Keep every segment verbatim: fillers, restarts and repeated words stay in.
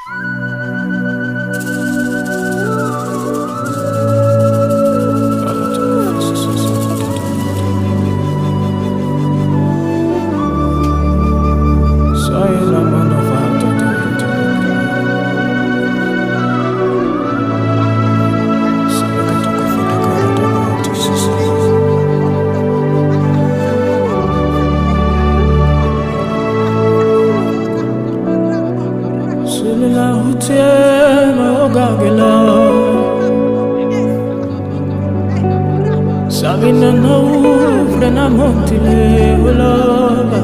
Sabina no frena montile ulova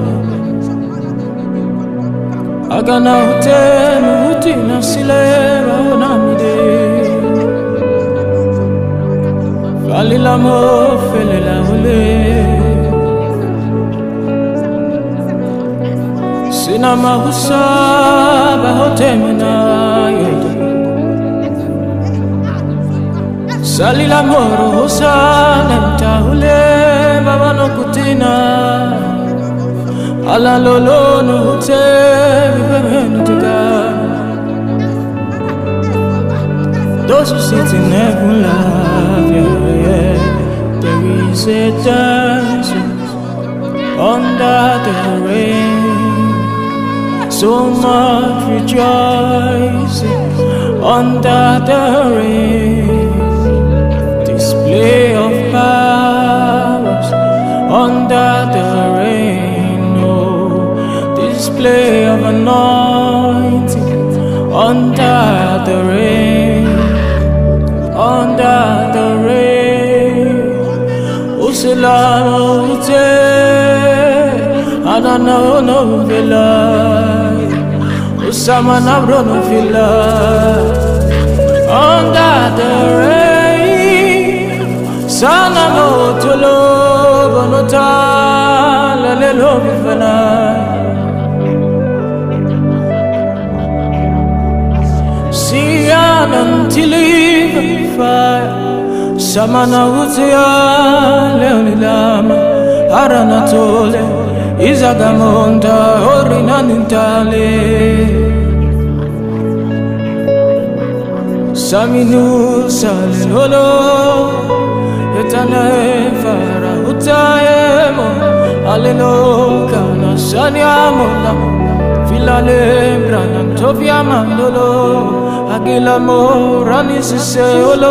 Agana ute mutina silera onamide Falila mo felela ule Sinama husaba hotemena yede Salila moro hosana tahule baba no kutina Ala lolo no te vivenu tuka Those who sit in heaven love yeah, yeah. There is a dancing under the rain So much rejoicing under the rain Display of powers under the rain, oh, display of anointing under the rain, under the rain. Usilamo ute, adana no villa, usama na brono villa, under the rain. Sana mo tolo bonota la le lo bifana Siana ntiliva fire Samana utia leonilama Arana tole Izagamonda orina nintale Saminu sale lolo Etane fara utayemo Alelo kana sanyamo namo Filale branam tofia mandolo Agila mo rani sise olo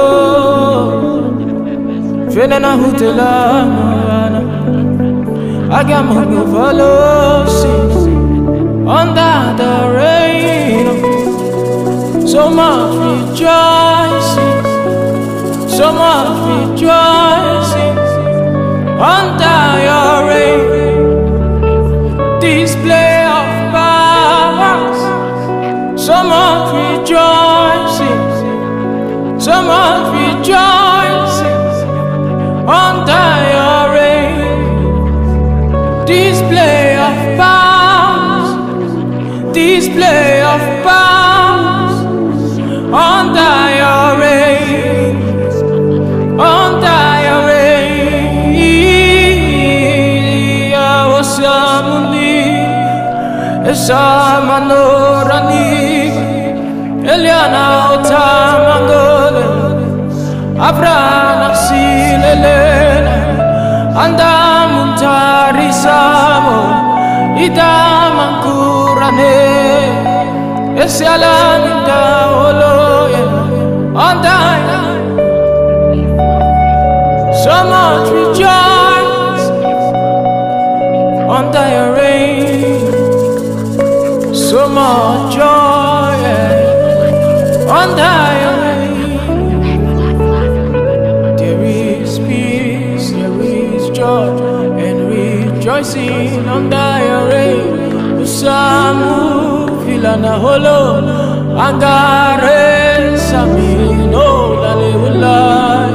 Fenena hutela mana Agamo follow see Under the rain So much rejoicing So much rejoicing under your reign, display of powers. So much rejoicing, so much rejoicing under your reign, display of powers, display of powers under your reign. Under your reign, Awasamuni, Esamanorani, Eliana Otamangole, Abrana Silelena, Andamuntari Samo, Idamankurane, Esialaminda Oloye, Under So much rejoice under your reign, so much joy under your reign. There is peace, there is joy, and rejoicing under your reign. Usamu filana holo, angare samino lalewulai.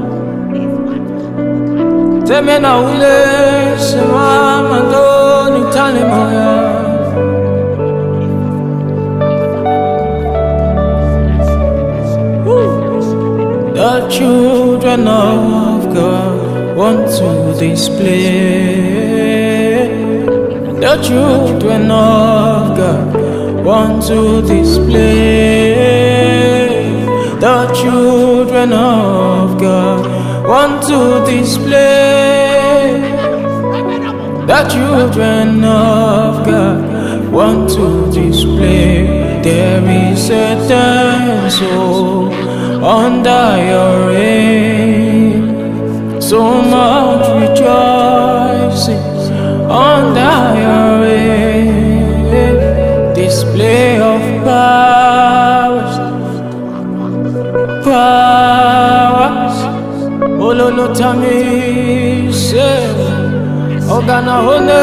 Temena ule sewa mandoni tane moya The children of God want to display The children of God want to display the children of God, want to display the children of God, want to display. There is a dance under your reign, so much rejoicing under your reign, display of powers, powers. Ololo tami se ogana one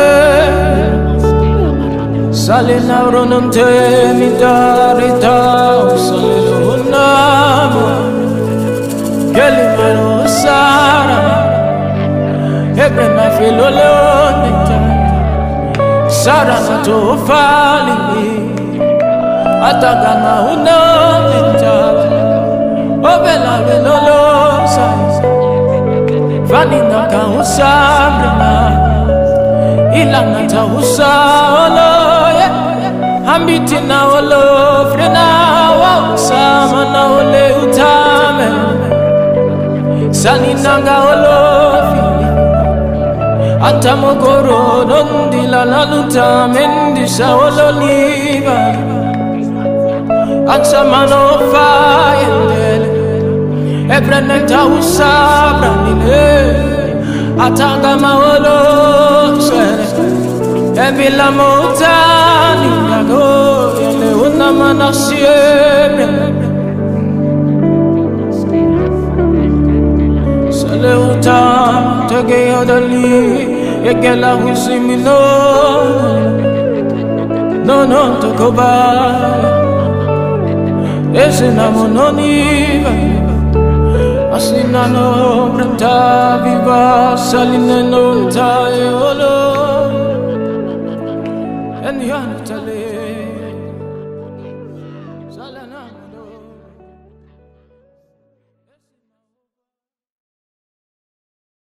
salina ronam te mitarita salilo honama kelimano sara ebrena filolonita sara sato fali atagana honamita obela velolo sa vanina ka usamrina ilana ta usalo ambiti na olo frena wa sama na ole utame sani nanga olo fili atamokoro nondi la laluta mendi sa olo liba ansamano fayendele ebreneta usabra nile atanga maolo sere ebila motani nago ele una manasiebe sale uta tege odali egela husimino no no to go by esina mononiva asina no brata viva saline no tayo lo and